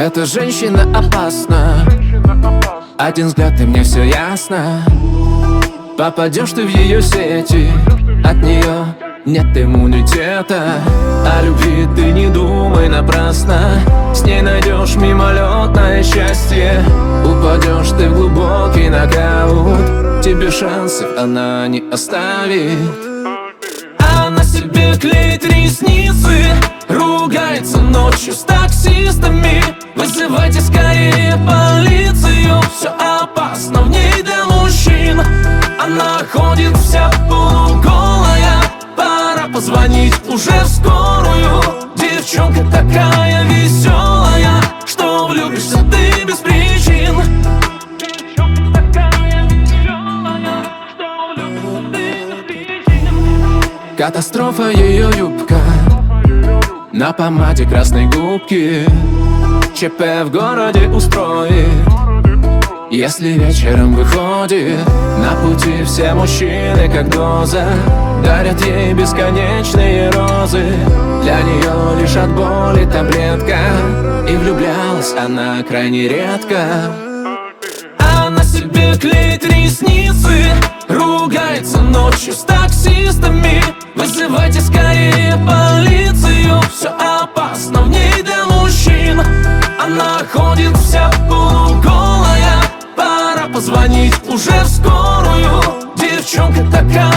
Эта женщина опасна. Один взгляд, и мне все ясно. Попадешь ты в ее сети, от нее нет иммунитета. О любви ты не думай напрасно. С ней найдешь мимолетное счастье. Упадешь ты в глубокий нокаут. Тебе шансов она не оставит. Она себе клеит ресницы, ругается ночью с таксистами. Вызывайте скорее полицию. Все опасно в ней для мужчин. Она ходит вся полуголая. Пора позвонить уже в скорую. Девчонка такая веселая, что влюбишься ты без причин. Девчонка такая веселая, что влюбишься ты без причин. Катастрофа ее юбка, на помаде красной губки. ЧП в городе устроит, если вечером выходит. На пути все мужчины как доза, дарят ей бесконечные розы. Для нее лишь от боли таблетка, и влюблялась она крайне редко. Она себе клеит ресницы, ругается ночью с таксистами. Вызывайте скорее полицию. Все опасно в ней для мужчин. Она ходит вся полуголая. Пора позвонить уже в скорую. Девчонка такая